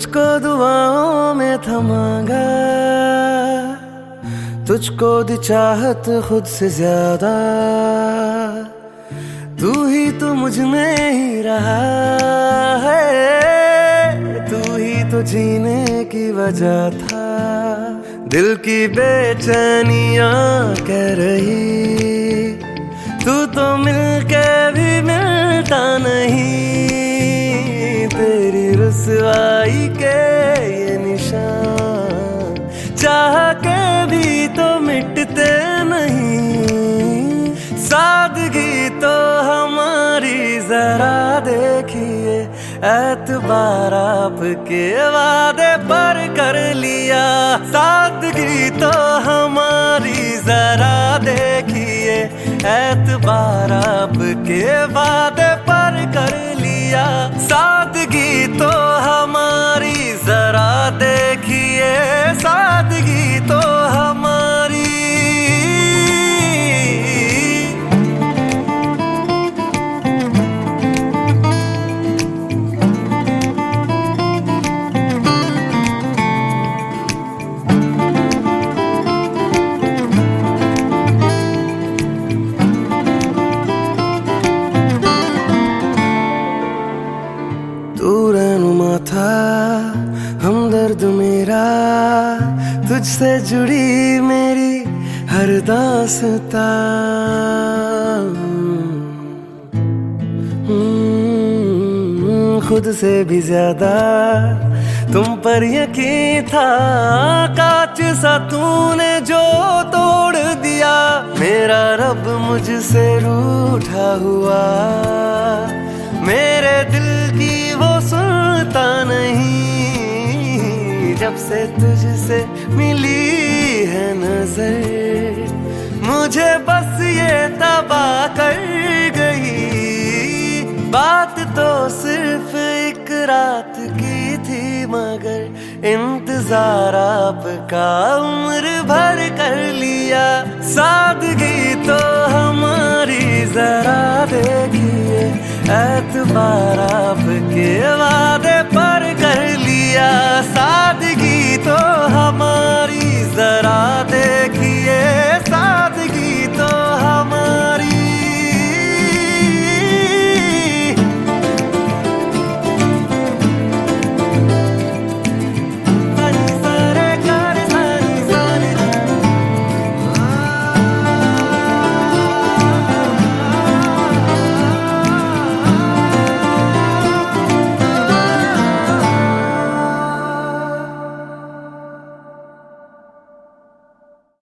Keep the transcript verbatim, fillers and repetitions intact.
तुझको दुआओं में थमांगा, तुझको दी चाहत खुद से ज्यादा। तू ही तो मुझ में ही रहा है, तू ही तो जीने की वजह था। दिल की बेचैनियां कह रही, तू तो मिलके भी मिलता नहीं। तेरी रुसवाई के ये निशान चाह के भी तो मिटते नहीं। सादगी तो हमारी जरा देखिए, एतबार आपके वादे पर कर लिया। सादगी तो हमारी जरा देखिए, एतबार आपके वादे पर कर लिया। सादगी तो हमारी जरा देखिए, सादगी तो हमारी। तू रहनुमा था, हमदर्द मेरा, तुझसे जुड़ी मेरी हर दास्तां। खुद से भी ज्यादा तुम पर यकीन था, कांच सा तूने जो तोड़ दिया। मेरा रब मुझसे रूठा हुआ, मेरे दिल की वो सुनता नहीं। जब से तुझसे मिली है नजर, मुझे बस ये तबाह कर गई। बात तो सिर्फ एक रात की थी, मगर इंतजार आपका उम्र भर कर लिया। सादगी तो हमारी जरा देखिए, एतबार आपके वादे पर कर लिया। सादगी तो हमारी जरा